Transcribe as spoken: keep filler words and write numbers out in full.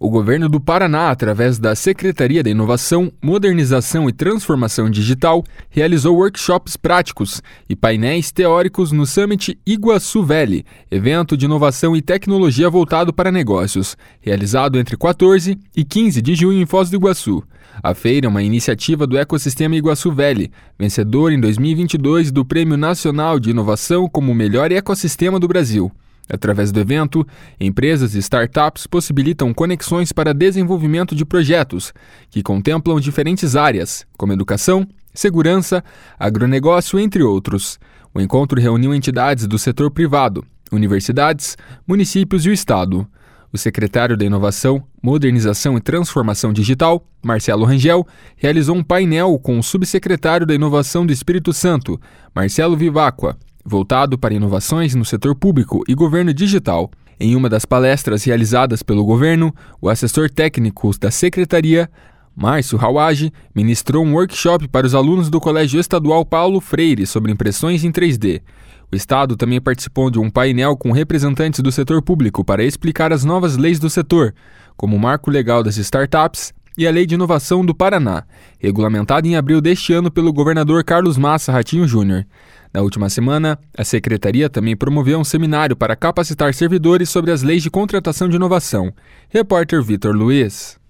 O governo do Paraná, através da Secretaria da Inovação, Modernização e Transformação Digital, realizou workshops práticos e painéis teóricos no Summit Iguaçu Valley, evento de inovação e tecnologia voltado para negócios, realizado entre quatorze e quinze de junho em Foz do Iguaçu. A feira é uma iniciativa do ecossistema Iguaçu Valley, vencedor em dois mil e vinte e dois do Prêmio Nacional de Inovação como o melhor ecossistema do Brasil. Através do evento, empresas e startups possibilitam conexões para desenvolvimento de projetos, que contemplam diferentes áreas, como educação, segurança, agronegócio, entre outros. O encontro reuniu entidades do setor privado, universidades, municípios e o Estado. O secretário da Inovação, Modernização e Transformação Digital, Marcelo Rangel, realizou um painel com o subsecretário da Inovação do Espírito Santo, Marcelo Vivacqua, voltado para inovações no setor público e governo digital. Em uma das palestras realizadas pelo governo, o assessor técnico da secretaria, Márcio Hawage, ministrou um workshop para os alunos do Colégio Estadual Paulo Freire sobre impressões em três D. O Estado também participou de um painel com representantes do setor público para explicar as novas leis do setor, como o Marco Legal das Startups e a Lei de Inovação do Paraná, regulamentada em abril deste ano pelo governador Carlos Massa Ratinho Júnior. Na última semana, a Secretaria também promoveu um seminário para capacitar servidores sobre as leis de contratação de inovação. Repórter Vitor Luiz.